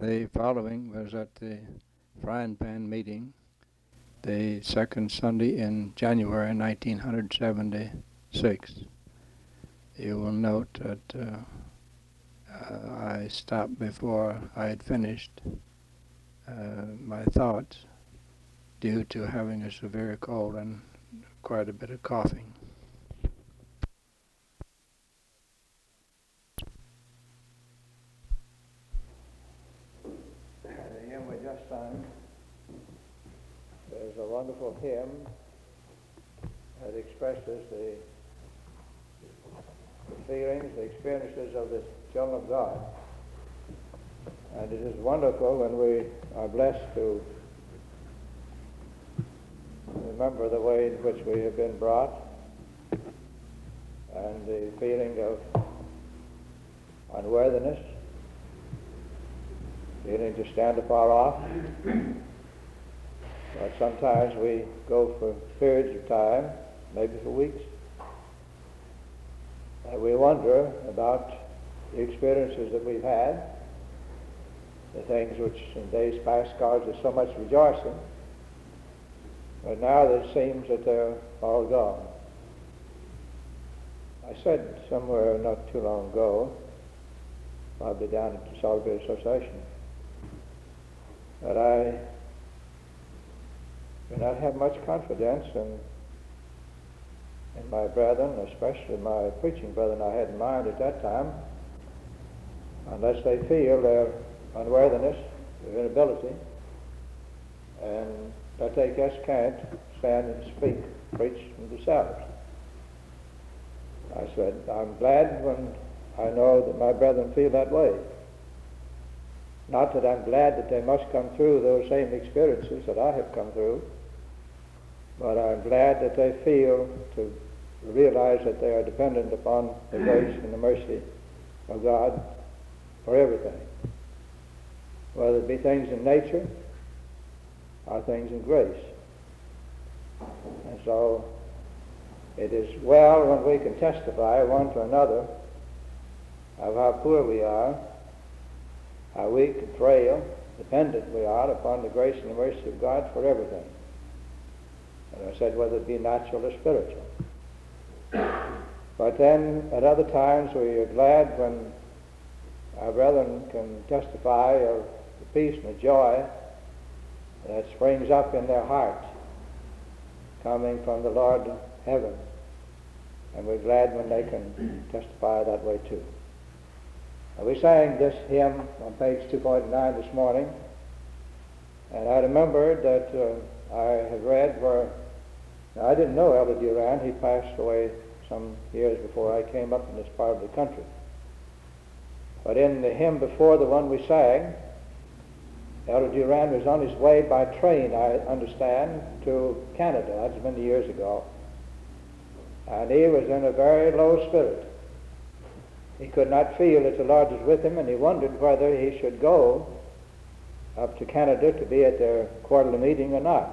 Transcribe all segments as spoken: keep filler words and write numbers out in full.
The following was at the Frying Pan meeting, the second Sunday in January nineteen seventy-six. You will note that uh, uh, I stopped before I had finished uh, my thoughts due to having a severe cold and quite a bit of coughing. The hymn we just sung is a wonderful hymn that expresses the, the feelings, the experiences of the children of God. And it is wonderful when we are blessed to remember the way in which we have been brought and the feeling of unworthiness, feeling to stand afar off. But sometimes we go for periods of time, maybe for weeks, and we wonder about the experiences that we've had, the things which in days past caused us so much rejoicing, but now it seems that they're all gone. I said somewhere not too long ago, probably down at the Salisbury Association, that I do not have much confidence in, in my brethren, especially my preaching brethren I had in mind at that time, unless they feel their unworthiness, their inability, and that they just can't stand and speak, preach themselves. I said, I'm glad when I know that my brethren feel that way. Not that I'm glad that they must come through those same experiences that I have come through, but I'm glad that they feel to realize that they are dependent upon the grace and the mercy of God for everything, whether it be things in nature or things in grace. And so it is well when we can testify one to another of how poor we are, how weak and frail, dependent we are upon the grace and the mercy of God for everything. And I said whether it be natural or spiritual. But then at other times we are glad when our brethren can testify of the peace and the joy that springs up in their hearts coming from the Lord of heaven. And we're glad when they can testify that way too. Now, we sang this hymn on page two forty-nine this morning, and I remembered that uh, I had read where, now I didn't know Elder Durand. He passed away some years before I came up in this part of the country. But in the hymn before the one we sang, Elder Durand was on his way by train, I understand, to Canada. That's many years ago. And he was in a very low spirit. He could not feel that the Lord was with him, and he wondered whether he should go up to Canada to be at their quarterly meeting or not.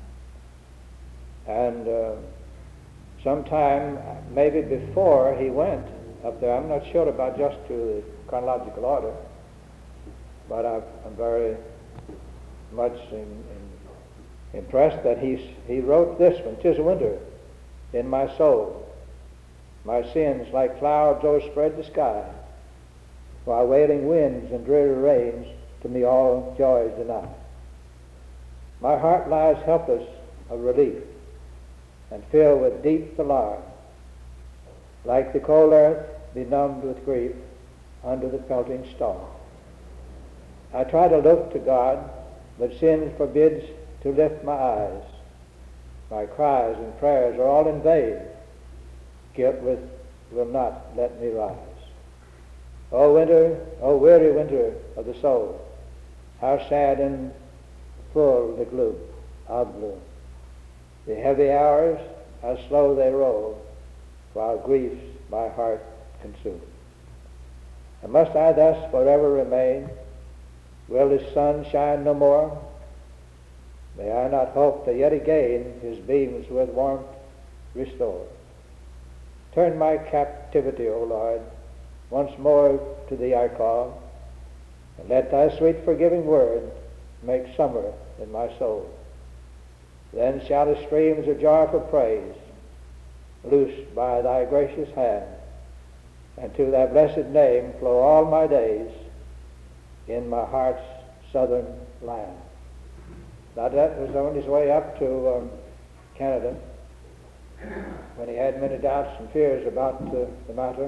And uh, sometime, maybe before he went up there, I'm not sure about just to the chronological order, but I've, I'm very much in, in, impressed that he's, he wrote this one, "'Tis winter in my soul. My sins like clouds o'erspread the sky, while wailing winds and dreary rains to me all joys deny. My heart lies helpless of relief, and filled with deep alarm, like the cold earth benumbed with grief under the pelting storm. I try to look to God, but sin forbids to lift my eyes. My cries and prayers are all in vain. Guilt with will not let me rise. O winter, O weary winter of the soul, how sad and full the gloom of gloom. The heavy hours, how slow they roll, while griefs my heart consume. And must I thus forever remain? Will the sun shine no more? May I not hope that yet again his beams with warmth restore? Turn my captivity, O Lord, once more to thee I call. And let thy sweet forgiving word make summer in my soul. Then shall the streams of joyful praise, loosed by thy gracious hand, and to thy blessed name flow all my days in my heart's southern land. Now that was on his way up to um, Canada when he had many doubts and fears about uh, the matter.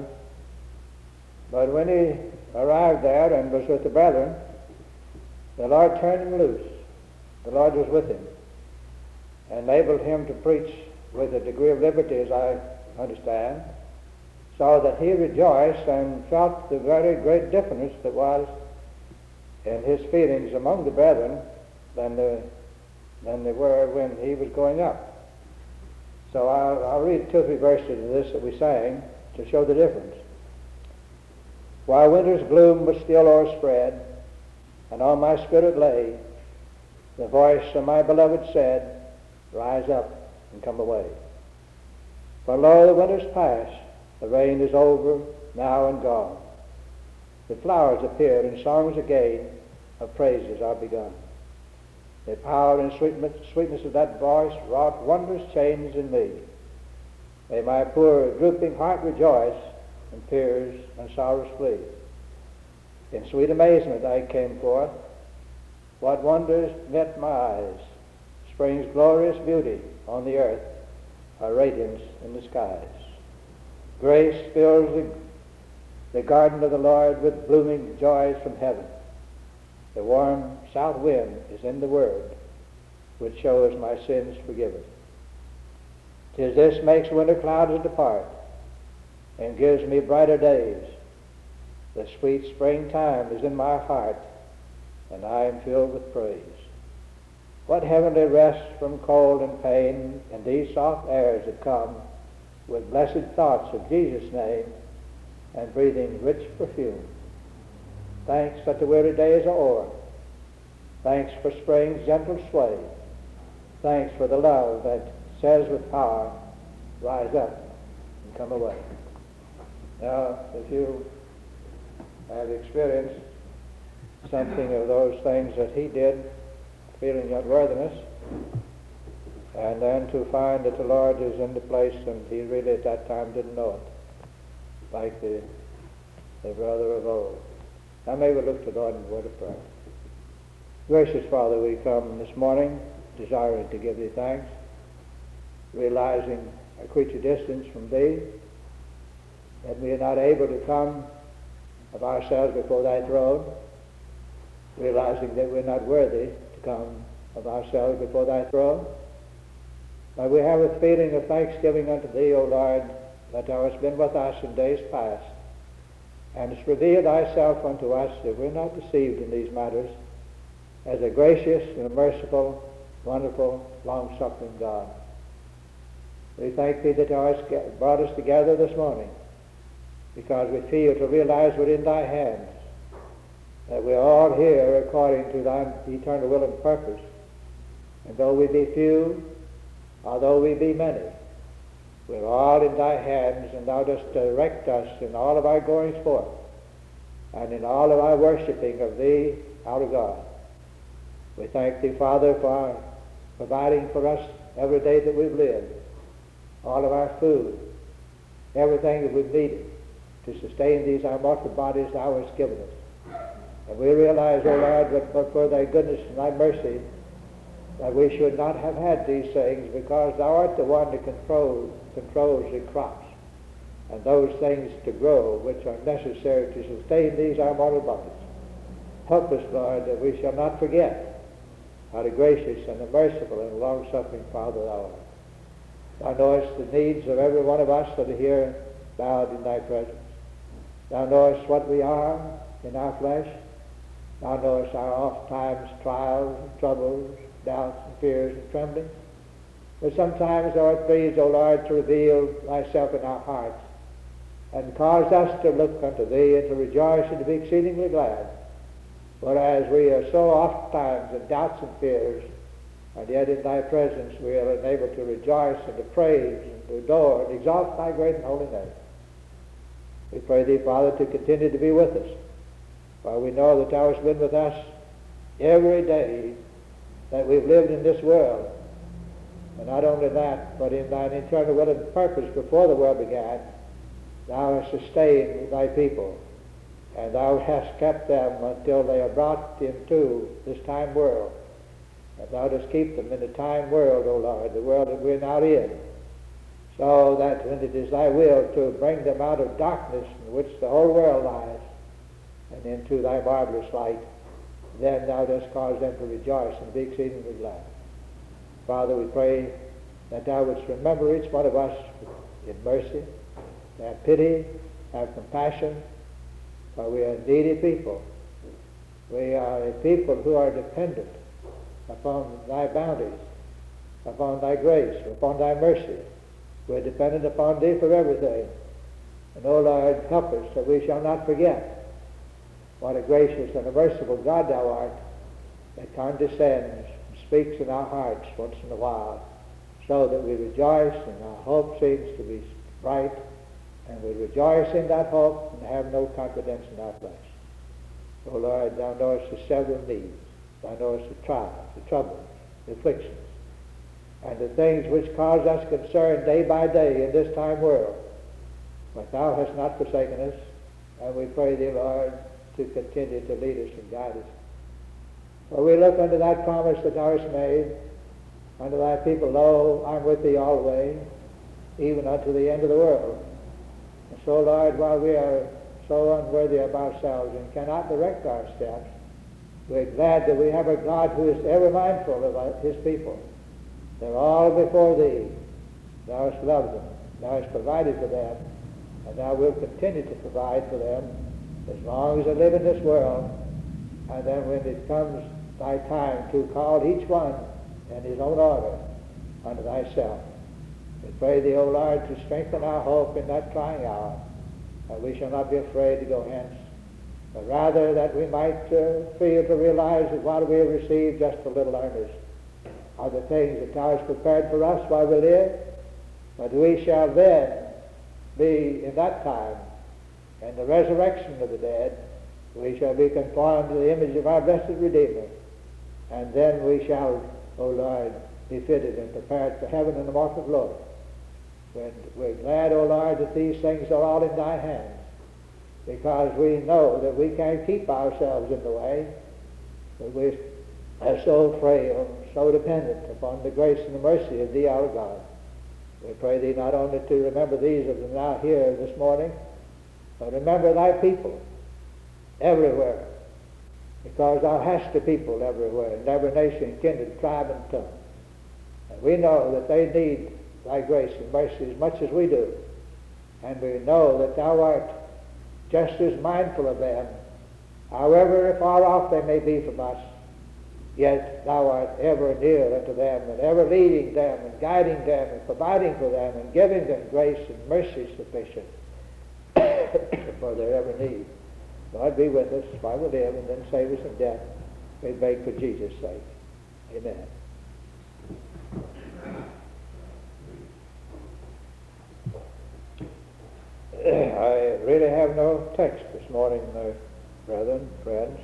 But when he arrived there and was with the brethren, the Lord turned him loose. The Lord was with him and enabled him to preach with a degree of liberty, as I understand, so that he rejoiced and felt the very great difference that was in his feelings among the brethren than, the, than they were when he was going up. So I'll, I'll read two or three verses of this that we sang to show the difference. While winter's gloom was still o'erspread, and on my spirit lay, the voice of my beloved said, Rise up and come away. For lo, the winter's past, the rain is over, now and gone. The flowers appear, and songs again of praises are begun. The power and sweetness of that voice wrought wondrous change in me. May my poor drooping heart rejoice, and fears and sorrows flee. In sweet amazement I came forth. What wonders met my eyes! Spring's glorious beauty on the earth, a radiance in the skies. Grace fills the, the garden of the Lord with blooming joys from heaven. The warm south wind is in the word, which shows my sins forgiven. 'Tis this makes winter clouds depart, and gives me brighter days. The sweet springtime is in my heart, and I am filled with praise. What heavenly rest from cold and pain in these soft airs that come with blessed thoughts of Jesus' name and breathing rich perfume. Thanks that the weary days are o'er. Thanks for spring's gentle sway. Thanks for the love that says with power, Rise up and come away. Now, if you have experienced something of those things that he did, feeling unworthiness, and then to find that the Lord is in the place and he really at that time didn't know it, like the, the brother of old. Now may we look to the Lord in a word of prayer. Gracious Father, we come this morning desiring to give thee thanks, realizing a creature distance from thee, that we are not able to come of ourselves before thy throne, realizing that we're not worthy to come of ourselves before thy throne. But we have a feeling of thanksgiving unto thee, O Lord, that thou hast been with us in days past, and hast revealed thyself unto us that we're not deceived in these matters, as a gracious and a merciful, wonderful, long-suffering God. We thank thee that thou hast brought us together this morning, because we feel to realize within thy hands that we're all here according to thine eternal will and purpose. And though we be few, although we be many, we're all in thy hands, and thou dost direct us in all of our goings forth, and in all of our worshiping of thee, our God. We thank thee, Father, for providing for us every day that we've lived, all of our food, everything that we've needed to sustain these our mortal bodies thou hast given us. And we realize, O Lord, that but for thy goodness and thy mercy, that we should not have had these things, because thou art the one that control, controls the crops and those things to grow which are necessary to sustain these our mortal bodies. Help us, Lord, that we shall not forget how the gracious and the merciful and long-suffering Father thou art. Thou knowest the needs of every one of us that are here bowed in thy presence. Thou knowest what we are in our flesh. Thou knowest our oft times trials and troubles, doubts and fears and trembling. But sometimes thou art pleased, O Lord, to reveal thyself in our hearts, and cause us to look unto thee and to rejoice and to be exceedingly glad. Whereas we are so oft times in doubts and fears, and yet in thy presence we are enabled to rejoice and to praise and to adore and exalt thy great and holy name. We pray thee, Father, to continue to be with us, For we know that thou hast been with us every day that we've lived in this world. And not only that, but in thine eternal will and purpose before the world began, thou hast sustained thy people, and thou hast kept them until they are brought into this time world. And thou dost keep them in the time world, O Lord, the world that we're now in, so that when it is thy will to bring them out of darkness in which the whole world lies, and into thy marvelous light, then thou dost cause them to rejoice and be exceedingly glad. Father, we pray that thou wouldst remember each one of us in mercy, have pity, have compassion, for we are needy people. We are a people who are dependent upon thy bounties, upon thy grace, upon thy mercy. We're dependent upon thee for everything. And, O Lord, help us that we shall not forget what a gracious and a merciful God thou art, that condescends and speaks in our hearts once in a while, so that we rejoice and our hope seems to be bright, and we rejoice in that hope and have no confidence in our flesh. O Lord, thou knowest the several needs, thou knowest the trials, the troubles, the afflictions, and the things which cause us concern day by day in this time world. But thou hast not forsaken us, and we pray thee, Lord, to continue to lead us and guide us. For we look unto that promise that thou hast made unto thy people, lo, I'm with thee always, even unto the end of the world. And so, Lord, while we are so unworthy of ourselves and cannot direct our steps, we're glad that we have a God who is ever mindful of his people. They're all before thee. Thou hast loved them. Thou hast provided for them. And thou wilt continue to provide for them as long as they live in this world. And then when it comes thy time to call each one in his own order unto thyself, we pray thee, O Lord, to strengthen our hope in that trying hour, that we shall not be afraid to go hence, but rather that we might uh, feel to realize that what we have received, just a little earnest, are the things that thou hast prepared for us while we live, but we shall then be in that time, in the resurrection of the dead, we shall be conformed to the image of our blessed Redeemer, and then we shall, O Lord, be fitted and prepared for heaven and immortal glory. When we're glad, O Lord, that these things are all in thy hands, because we know that we can't keep ourselves in the way, that we are so frail, so dependent upon the grace and the mercy of thee, our God. We pray thee not only to remember these of them now here this morning, but remember thy people everywhere, because thou hast a people everywhere, in every nation, kindred, tribe, and tongue. And we know that they need thy grace and mercy as much as we do. And we know that thou art just as mindful of them, however far off they may be from us, yet thou art ever near unto them, and ever leading them, and guiding them, and providing for them, and giving them grace and mercy sufficient for their every need. Lord, be with us while we live, and then save us in death. We beg for Jesus' sake. Amen. I really have no text this morning, my brethren, friends.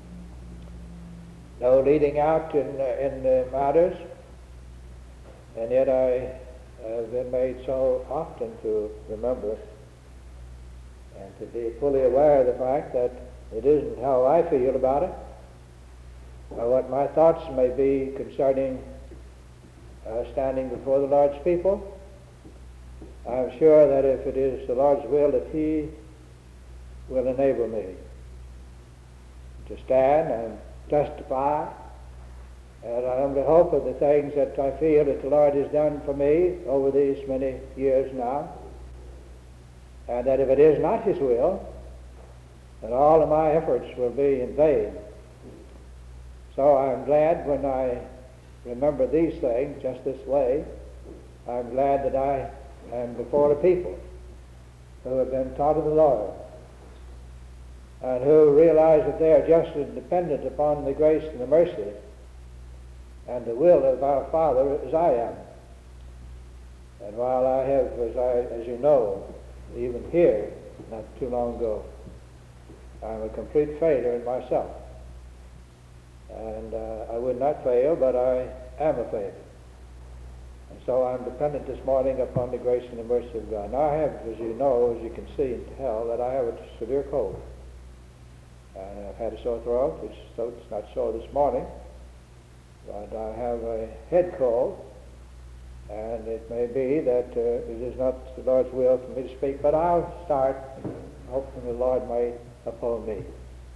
No leading out in, uh, in uh, matters, and yet I have been made so often to remember and to be fully aware of the fact that it isn't how I feel about it, or what my thoughts may be concerning uh, standing before the Lord's people. I'm sure that if it is the Lord's will, that he will enable me to stand and testify, and I only hope of the things that I feel that the Lord has done for me over these many years now, and that if it is not his will, then all of my efforts will be in vain. So I'm glad when I remember these things just this way. I'm glad that I am before the people who have been taught of the Lord, and who realize that they are just as dependent upon the grace and the mercy and the will of our Father as I am. And while I have, as, I, as you know, even here, not too long ago, I'm a complete failure in myself. And uh, I would not fail, but I am a failure. And so I'm dependent this morning upon the grace and the mercy of God. Now I have, as you know, as you can see and tell, that I have a severe cold. And I've had a sore throat. It's, so it's not sore this morning. But I have a head cold. And it may be that uh, it is not the Lord's will for me to speak, but I'll start, hoping the Lord may uphold me.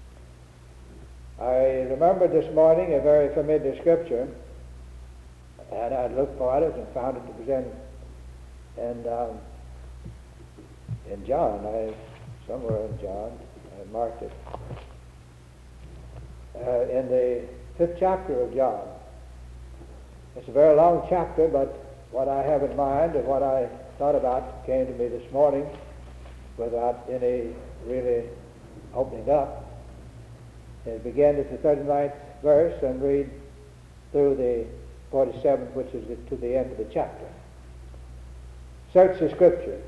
I remembered this morning a very familiar scripture, and I looked for it and found it. It was in, in, um, in John, I, somewhere in John, I marked it. Uh, in the fifth chapter of John. It's a very long chapter, but what I have in mind and what I thought about came to me this morning without any really opening up. It began at the thirty-ninth verse and read through the forty-seventh, which is to the end of the chapter. Search the Scriptures,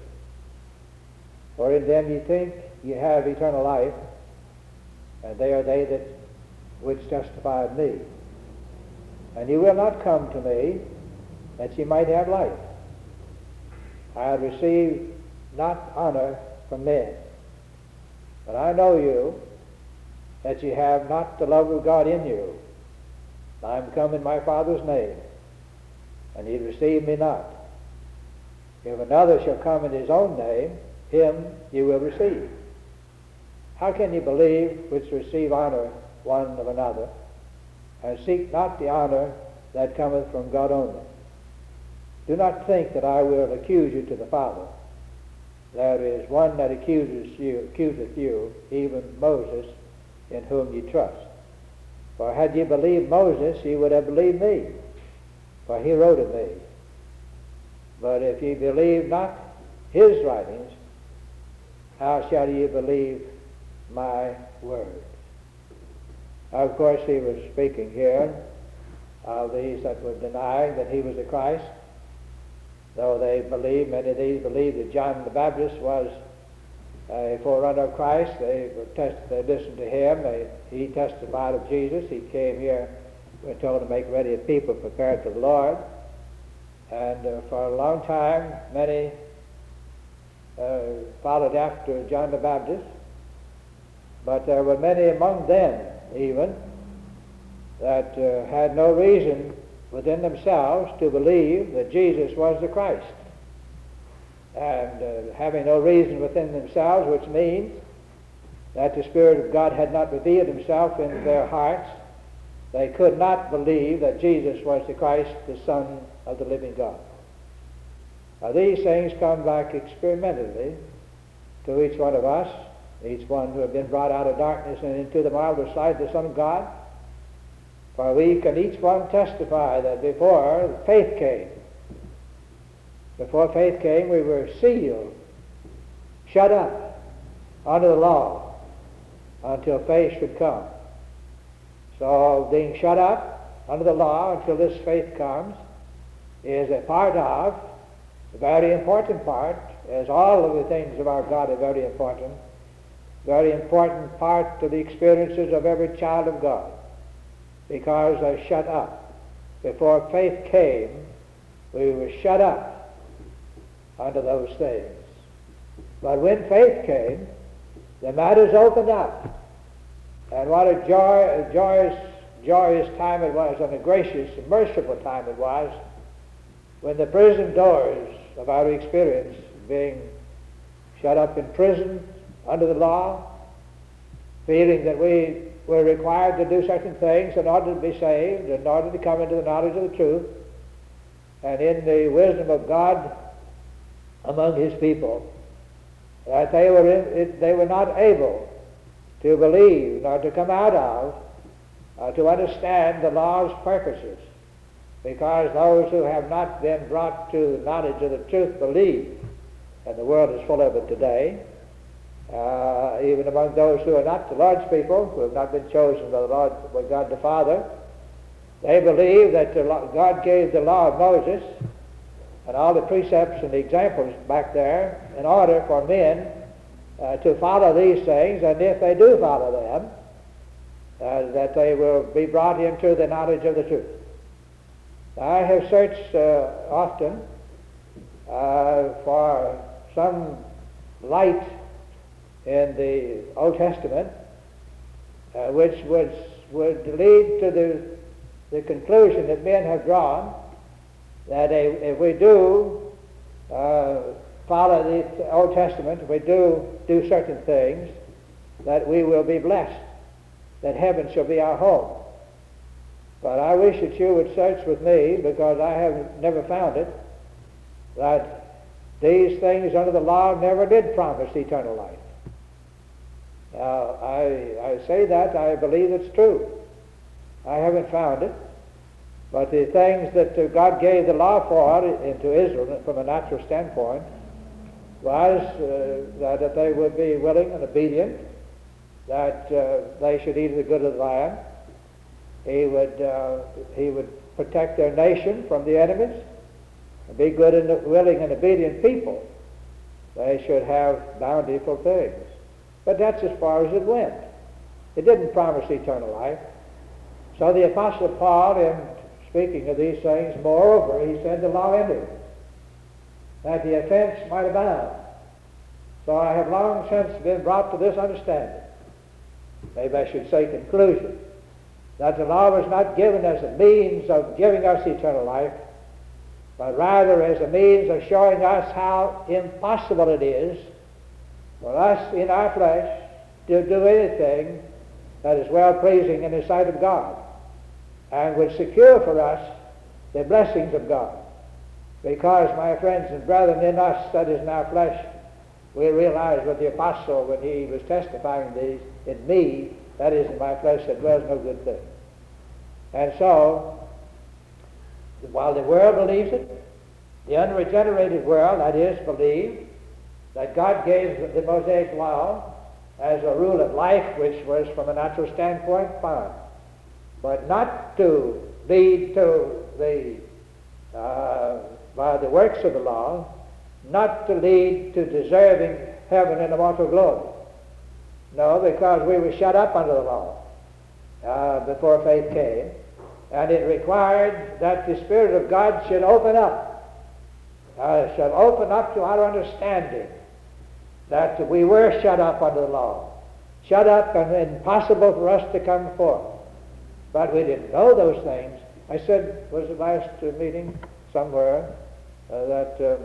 for in them ye think ye have eternal life, and they are they that which justify me. And ye will not come to me, that ye might have life. I have received not honor from men, but I know you, that ye have not the love of God in you. I am come in my Father's name, and ye receive me not. If another shall come in his own name, him ye will receive. How can ye believe which receive honor one of another, and seek not the honor that cometh from God only? Do not think that I will accuse you to the Father. There is one that accuses you, accuseth you, even Moses, in whom ye trust. For had ye believed Moses, ye would have believed me, for he wrote of me. But if ye believe not his writings, how shall ye believe my words? Of course, he was speaking here of these that were denying that he was the Christ, though they believed, many of these believed that John the Baptist was a forerunner of Christ. They were test- they listened to him. They, he testified of Jesus. He came here, we're told, to make ready a people prepared for the Lord. And uh, for a long time, many uh, followed after John the Baptist. But there were many among them, even, that uh, had no reason within themselves to believe that Jesus was the Christ. And uh, having no reason within themselves, which means that the Spirit of God had not revealed himself in their hearts, they could not believe that Jesus was the Christ, the Son of the living God. Now these things come back experimentally to each one of us, each one who have been brought out of darkness and into the marvelous light of the Son of God. For we can each one testify that before faith came, before faith came, we were sealed, shut up under the law until faith should come. So being shut up under the law until this faith comes is a part of, a very important part, as all of the things of our God are very important, very important part of the experiences of every child of God, because they're shut up. Before faith came, we were shut up under those things. But when faith came, the matters opened up. And what a, joy, a joyous, joyous time it was, and a gracious and merciful time it was, when the prison doors of our experience, being shut up in prison under the law, feeling that we were required to do certain things in order to be saved, in order to come into the knowledge of the truth, and in the wisdom of God among his people, that they were in, it, they were not able to believe nor to come out of, uh, to understand the law's purposes, because those who have not been brought to the knowledge of the truth believe, and the world is full of it today. Uh, even among those who are not the Lord's people, who have not been chosen by the Lord, by God the Father, they believe that the law, God gave the law of Moses and all the precepts and the examples back there in order for men uh, to follow these things, and if they do follow them, uh, that they will be brought into the knowledge of the truth. I have searched uh, often uh, for some light in the Old Testament uh, which would, would lead to the, the conclusion that men have drawn that a, if we do uh, follow the Old Testament, if we do do certain things, that we will be blessed, that heaven shall be our home. But I wish that you would search with me, because I have never found it, that these things under the law never did promise eternal life. Now, I, I say that, I believe it's true. I haven't found it. But the things that uh, God gave the law for into Israel from a natural standpoint was uh, that, that they would be willing and obedient, that uh, they should eat of the good of the land. He would, uh, he would protect their nation from the enemies, and be good and willing and obedient people. They should have bountiful things. But that's as far as it went. It didn't promise eternal life. So the Apostle Paul, in speaking of these things, moreover, he said the law ended, that the offense might abound. So I have long since been brought to this understanding, maybe I should say conclusion, that the law was not given as a means of giving us eternal life, but rather as a means of showing us how impossible it is for us in our flesh to do anything that is well-pleasing in the sight of God, and would secure for us the blessings of God. Because, my friends and brethren, in us, that is in our flesh, we realize what the apostle, when he was testifying these, in me, that is in my flesh, that dwells no good thing. And so, while the world believes it, the unregenerated world, that is, believe that God gave the Mosaic law as a rule of life, which was from a natural standpoint fine, but not to lead to the, uh, by the works of the law, not to lead to deserving heaven and immortal glory. No, because we were shut up under the law uh, before faith came, and it required that the Spirit of God should open up, uh, should open up to our understanding that we were shut up under the law, shut up and impossible for us to come forth. But we didn't know those things. I said, was the last uh, meeting somewhere, uh, that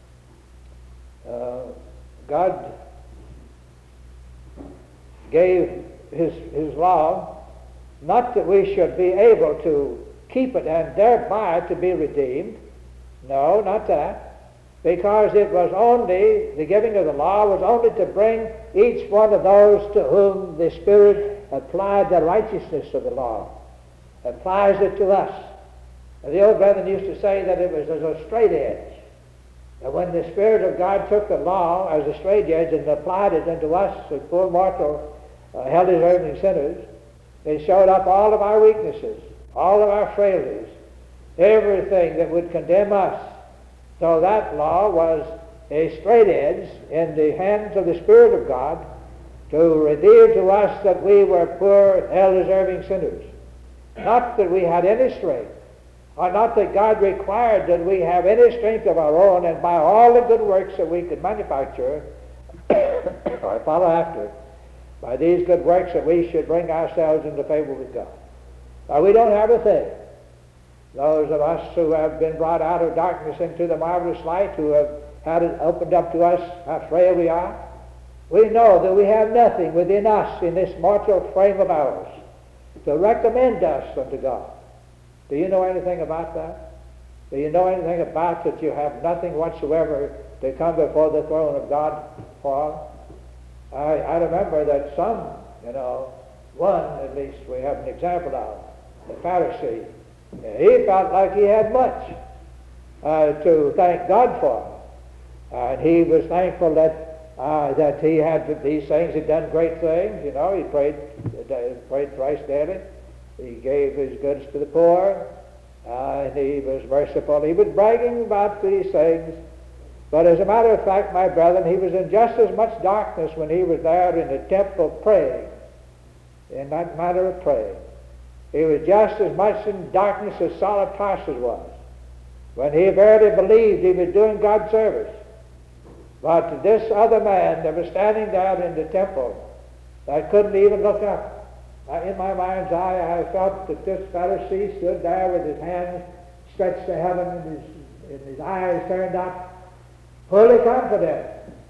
uh, uh, God gave his, his law, not that we should be able to keep it and thereby to be redeemed. No, not that. Because it was only, the giving of the law was only to bring each one of those to whom the Spirit applied the righteousness of the law, applies it to us. And the old brethren used to say that it was as a straight edge. And when the Spirit of God took the law as a straight edge and applied it unto us, the poor mortal, uh, hell-deserving sinners, it showed up all of our weaknesses, all of our frailties, everything that would condemn us. So that law was a straight edge in the hands of the Spirit of God to reveal to us that we were poor, hell-deserving sinners. Not that we had any strength, or not that God required that we have any strength of our own, and by all the good works that we could manufacture or follow after, by these good works that we should bring ourselves into favor with God. Now, we don't have a thing. Those of us who have been brought out of darkness into the marvelous light, who have had it opened up to us how frail we are, we know that we have nothing within us in this mortal frame of ours to recommend us unto God. Do you know anything about that? Do you know anything about that you have nothing whatsoever to come before the throne of God for? I, I remember that some, you know, one at least we have an example of, the Pharisee, he felt like he had much uh, to thank God for. And he was thankful that uh, that he had these things, he'd done great things, you know, he prayed, uh, prayed thrice daily, he gave his goods to the poor, uh, and he was merciful. He was bragging about these things, But as a matter of fact, my brethren, he was in just as much darkness when he was there in the temple praying, in that matter of praying. He was just as much in darkness as Saul of Tarsus was, when he verily believed he was doing God's service. But this other man that was standing there in the temple, I couldn't even look up. In my mind's eye, I felt that this Pharisee stood there with his hands stretched to heaven and his, and his eyes turned up, fully confident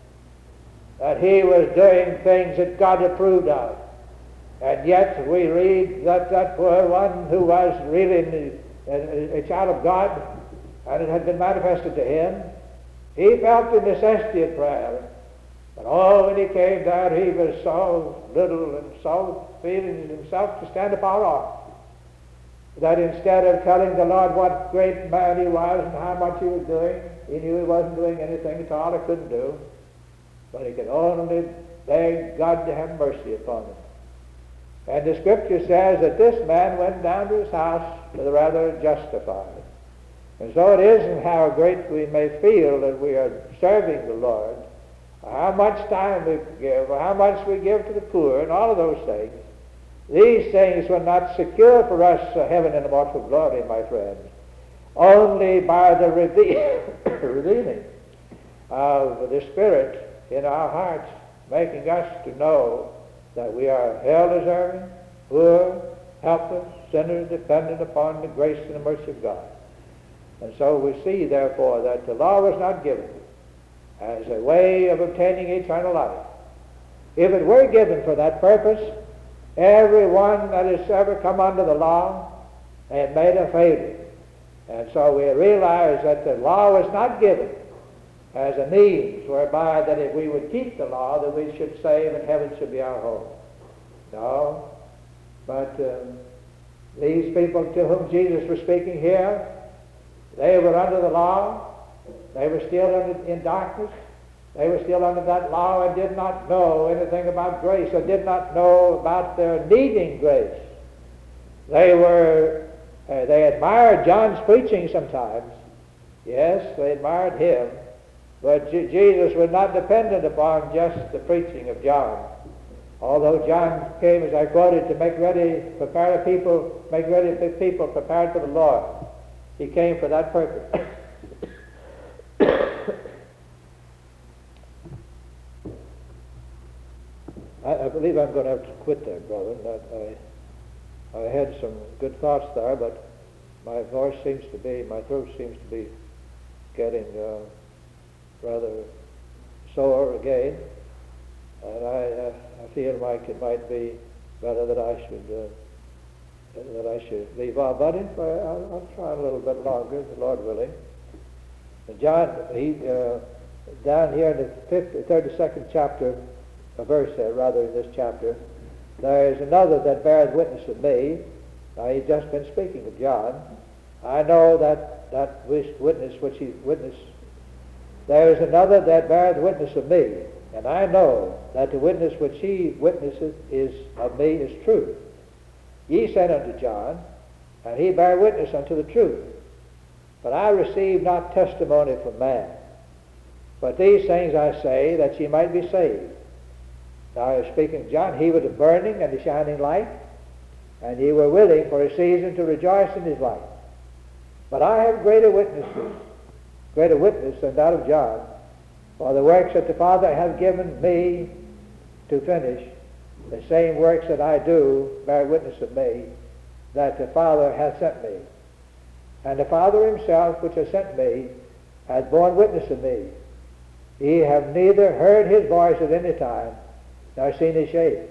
that he was doing things that God approved of. And yet we read that that poor one who was really a, a child of God, and it had been manifested to him, he felt the necessity of prayer. But oh, when he came there, he was so little and so feeling himself to stand upon all, that instead of telling the Lord what great man he was and how much he was doing, he knew he wasn't doing anything at all, he couldn't do, but he could only beg God to have mercy upon him. And the Scripture says that this man went down to his house rather justified. And so it isn't how great we may feel that we are serving the Lord, or how much time we give, or how much we give to the poor, and all of those things. These things will not secure for us a heaven and immortal glory, my friends, only by the reve- revealing of the Spirit in our hearts, making us to know that we are hell-deserving, poor, helpless, sinners dependent upon the grace and the mercy of God. And so we see, therefore, that the law was not given as a way of obtaining eternal life. If it were given for that purpose, everyone that has ever come under the law had made a failure. And so we realize that the law was not given as a means whereby that if we would keep the law that we should save and heaven should be our home. No, but um, these people to whom Jesus was speaking here, they were under the law. They were still under, in darkness. They were still under that law and did not know anything about grace, or did not know about their needing grace. They were, uh, they admired John's preaching sometimes. Yes, they admired him. But J- Jesus was not dependent upon just the preaching of John. Although John came, as I quoted, to make ready, prepare the people, make ready the people prepared for the Lord. He came for that purpose. I, I believe I'm going to have to quit there, brother. That I, I had some good thoughts there, but my voice seems to be, my throat seems to be getting uh, rather sore again, and I, uh, I feel like it might be better that I should uh, that I should leave off. But if I, I'll, I'll try a little bit longer, the Lord willing. And John, he uh, down here in the fifth, thirty-second chapter, a verse there, rather in this chapter, there is another that beareth witness of me. Now he's just been speaking of John. I know that that witness which he witnessed. There is another that beareth witness of me, and I know that the witness which he witnesseth is of me is true. Ye sent unto John, and he bare witness unto the truth. But I received not testimony from man. But these things I say, that ye might be saved. Now, speaking of John, he was a burning and a shining light, and ye were willing for a season to rejoice in his light. But I have greater witnesses, greater witness than that of John, for the works that the Father hath given me to finish, the same works that I do bear witness of me, that the Father hath sent me. And the Father himself, which hath sent me, hath borne witness of me. Ye have neither heard his voice at any time, nor seen his shape.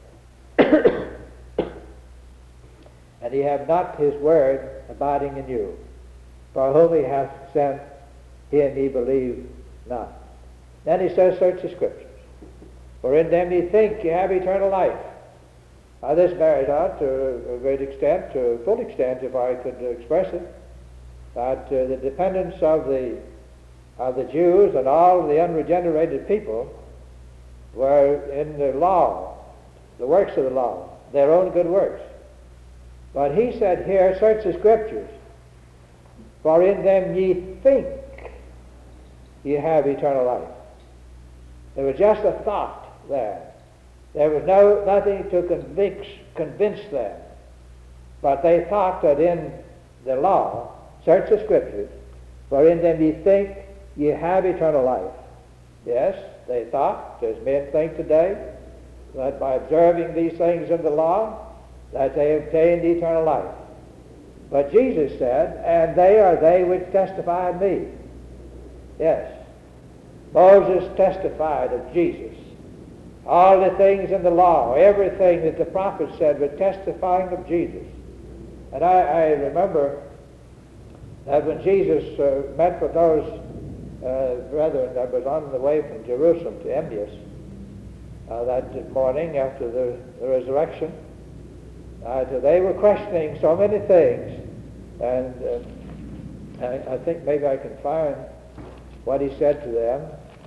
And ye have not his word abiding in you. For whom he hath sent, him ye believe not. Then he says, search the Scriptures, for in them ye think ye have eternal life. Now this bears out to a great extent, to a full extent, if I could express it, that uh, the dependence of the of the Jews and all the unregenerated people were in the law, the works of the law, their own good works. But he said here, search the Scriptures, for in them ye think ye have eternal life. There was just a thought there. There was no nothing to convince, convince them. But they thought that in the law, search the Scriptures, for in them ye think ye have eternal life. Yes, they thought, as men think today, that by observing these things in the law, that they obtained eternal life. But Jesus said, and they are they which testify of me. Yes, Moses testified of Jesus. All the things in the law, everything that the prophets said were testifying of Jesus. And I, I remember that when Jesus uh, met with those uh, brethren that was on the way from Jerusalem to Emmaus uh, that morning after the, the resurrection, uh, they were questioning so many things. And uh, I, I think maybe I can find what he said to them.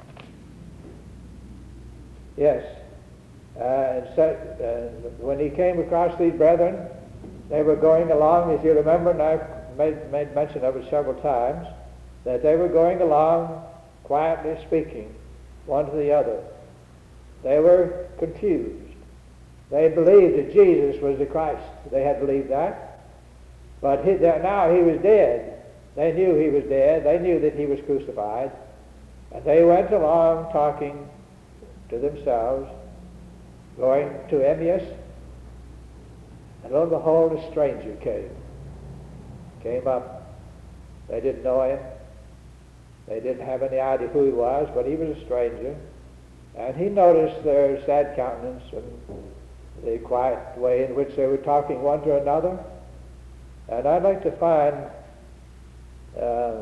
Yes. Uh, and said, uh, when he came across these brethren, they were going along, if you remember, and I've made, made mention of it several times, that they were going along quietly speaking, one to the other. They were confused. They believed that Jesus was the Christ. They had believed that. But he, now he was dead. They knew he was dead. They knew that he was crucified. And they went along talking to themselves, going to Emmaus, and lo and behold, a stranger came. Came up. They didn't know him. They didn't have any idea who he was, but he was a stranger. And he noticed their sad countenance and the quiet way in which they were talking one to another. And I'd like to find uh,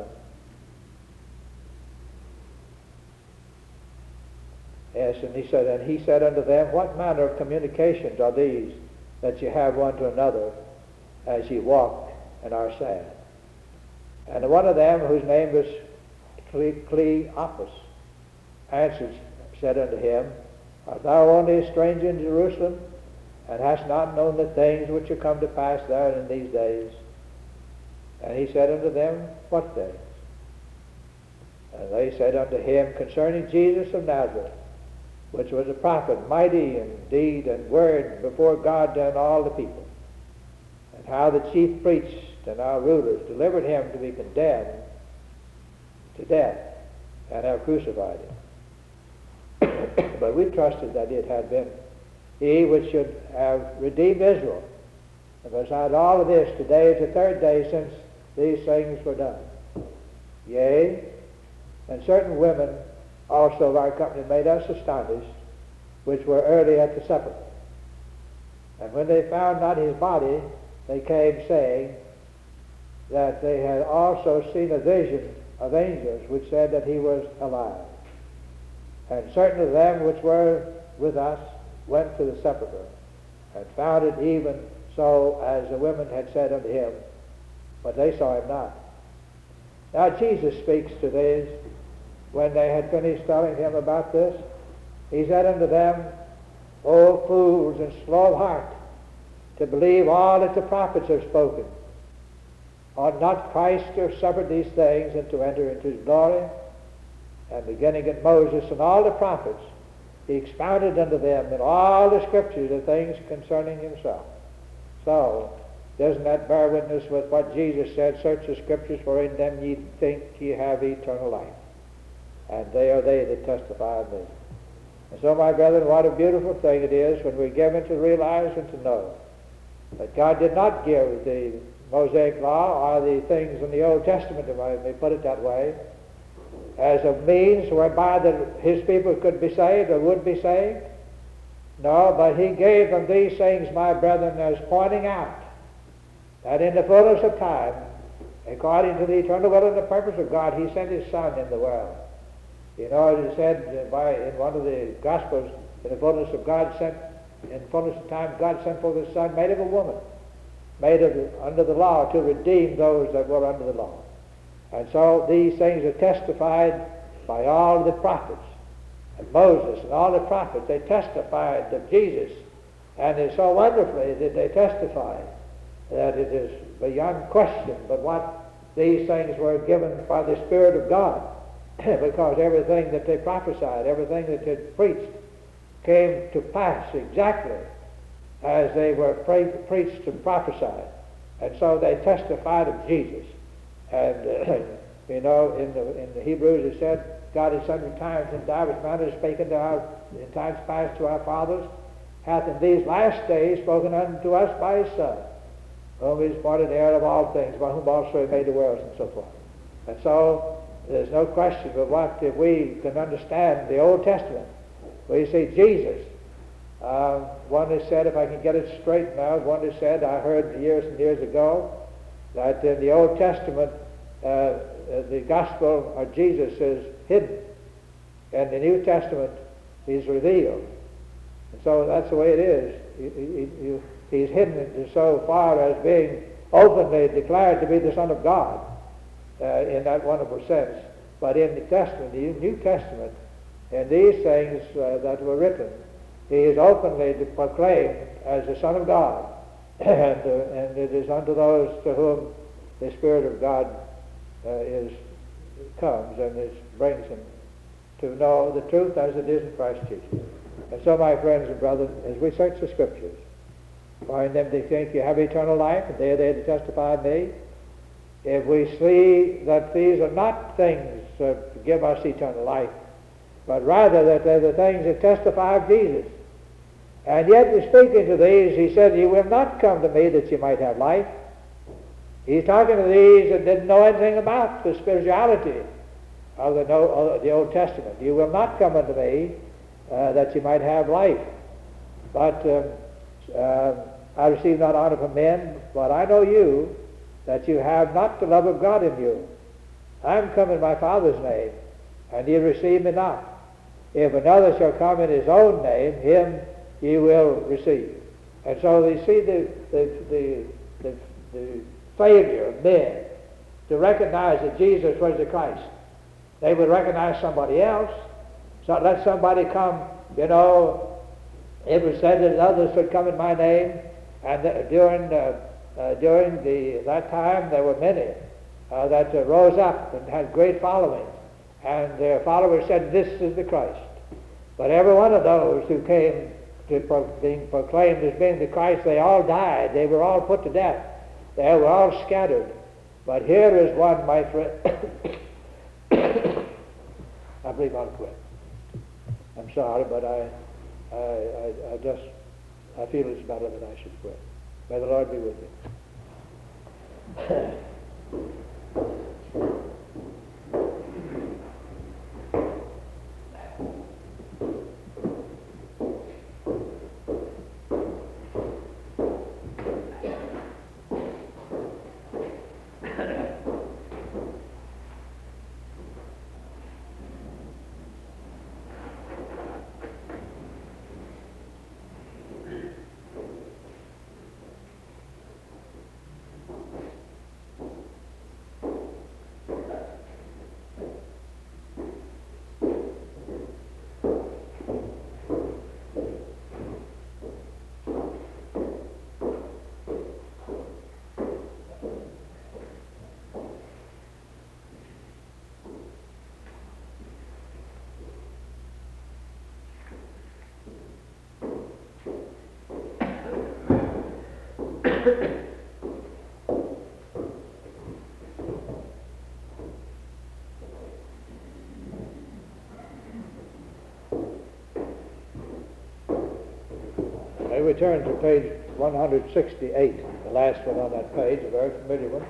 yes, and he said, and he said unto them, what manner of communications are these that you have one to another as ye walk and are sad? And one of them, whose name was Cleopas, answered, said unto him, art thou only a stranger in Jerusalem, and hast not known the things which are come to pass there in these days? And he said unto them, what days? And they said unto him, concerning Jesus of Nazareth, which was a prophet, mighty in deed and word before God and all the people, and how the chief priests and our rulers delivered him to be condemned to death, and have crucified him. But we trusted that it had been he which should have redeemed Israel. And besides all of this, today is the third day since these things were done. Yea, and certain women also of our company made us astonished, which were early at the supper. And when they found not his body, they came saying that they had also seen a vision of angels which said that he was alive. And certain of them which were with us went to the sepulchre, and found it even so as the women had said unto him, but they saw him not. Now Jesus speaks to these. When they had finished telling him about this, he said unto them, O fools and slow of heart, to believe all that the prophets have spoken. Ought not Christ to have suffered these things, and to enter into his glory? And beginning at Moses and all the prophets, he expounded unto them in all the scriptures the things concerning himself. So, doesn't that bear witness with what Jesus said, search the scriptures, for in them ye think ye have eternal life. And they are they that testify of me. And so, my brethren, what a beautiful thing it is when we give in to realize and to know that God did not give the Mosaic law or the things in the Old Testament, if I may put it that way, as a means whereby that his people could be saved or would be saved. No, but he gave them these things, my brethren, as pointing out that in the fullness of time, according to the eternal will and the purpose of God, he sent his Son in the world. You know, it is said by in one of the Gospels, in the fullness of God sent, in the fullness of time, God sent forth his Son, made of a woman, made of under the law, to redeem those that were under the law. And so these things are testified by all the prophets, and Moses and all the prophets. They testified of Jesus, and it's so wonderfully that they testified that it is beyond question but what these things were given by the Spirit of God. because everything that they prophesied, everything that they preached, came to pass exactly as they were pre- preached and prophesied. And so they testified of Jesus. And, uh, you know, in the, in the Hebrews it said, God has sundry times in divers manners spoken to our, in times past to our fathers, hath in these last days spoken unto us by his Son, whom he is appointed heir of all things, by whom also he made the worlds, and so forth. And so there's no question but what if we can understand the Old Testament. We see Jesus. Uh, one has said, if I can get it straight now, one has said, I heard years and years ago, that in the Old Testament, uh, the gospel of Jesus is hidden. In the New Testament, he's revealed. And so that's the way it is. He, he, he's hidden so far as being openly declared to be the Son of God uh, in that wonderful sense. But in the Testament, the New Testament, in these things uh, that were written, he is openly proclaimed as the Son of God. and, uh, and it is unto those to whom the Spirit of God uh, is comes and is, brings him to know the truth as it is in Christ Jesus. And so, my friends and brothers, as we search the Scriptures, find them to think you have eternal life, and they are there to testify of me. If we see that these are not things that give us eternal life, but rather that they're the things that testify of Jesus. And yet, in speaking to these, he said, you will not come to me that you might have life. He's talking to these that didn't know anything about the spirituality of the, of the Old Testament. You will not come unto me uh, that you might have life. But um, uh, I receive not honor from men, but I know you, that you have not the love of God in you. I am come in my Father's name, and ye receive me not. If another shall come in his own name, him ye will receive. And so they see the, the, the, the, the failure of men to recognize that Jesus was the Christ. They would recognize somebody else. So let somebody come, you know, it was said that others would come in my name, and that during, uh, uh, during the, that time there were many uh, that uh, rose up and had great followings, and their followers said, this is the Christ. But every one of those who came to pro- being proclaimed as being the Christ, they all died. They were all put to death. They were all scattered. But here is one, my friend. I believe I'll quit. I'm sorry, but I, I, I, I just, I feel it's better that I should quit. May the Lord be with you. I return to page one hundred sixty-eight, the last one on that page, a very familiar one.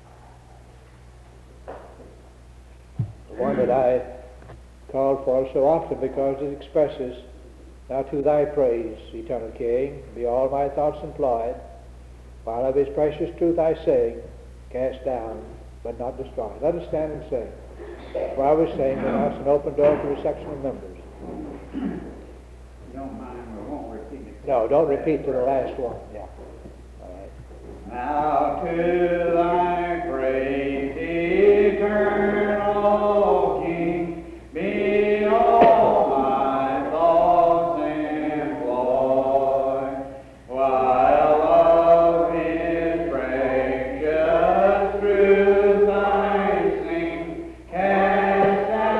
The one that I called for so often because it expresses, now to thy praise, eternal King, be all my thoughts employed, while of his precious truth I sing, cast down, but not destroyed. Let us stand and sing. While we sing, we ask an open door to reception of members. You don't mind, we won't repeat it. No, don't repeat to the last one. Yeah. All right. Now to thy praise, eternal King, be all my thoughts employed, while of his precious truth I sing, cast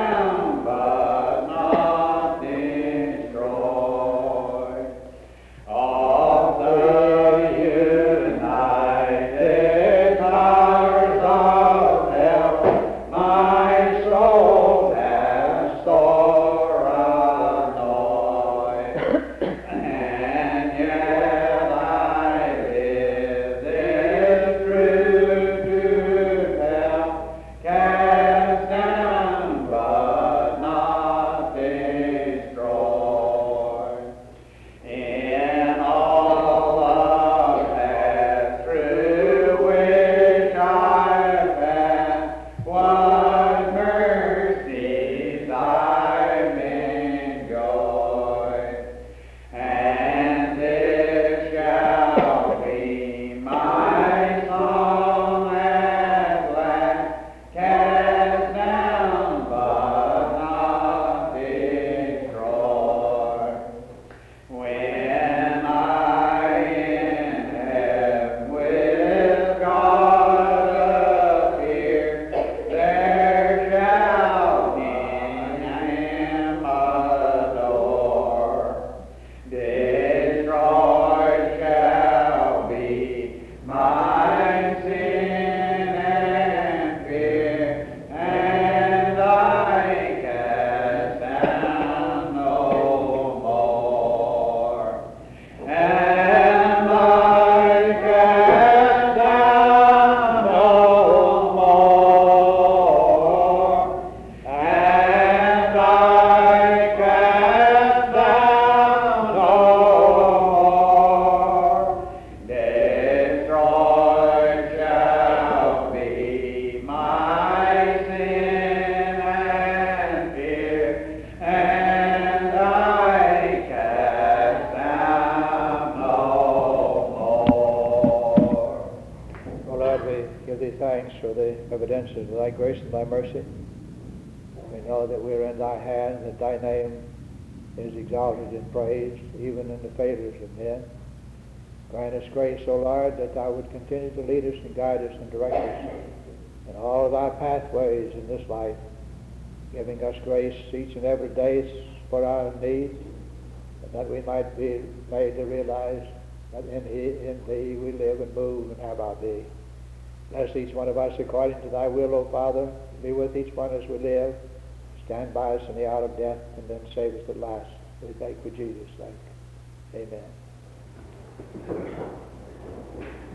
thee thanks for the evidences of thy grace and thy mercy. We know that we are in thy hand, that thy name is exalted and praised, even in the failures of men. Grant us grace, O Lord, that thou would continue to lead us and guide us and direct us in all of thy pathways in this life, giving us grace each and every day for our needs, and that we might be made to realize that in, he, in thee we live and move and have our being. Bless each one of us according to thy will, O Father. Be with each one as we live. Stand by us in the hour of death, and then save us at last. We beg for Jesus' sake. Amen.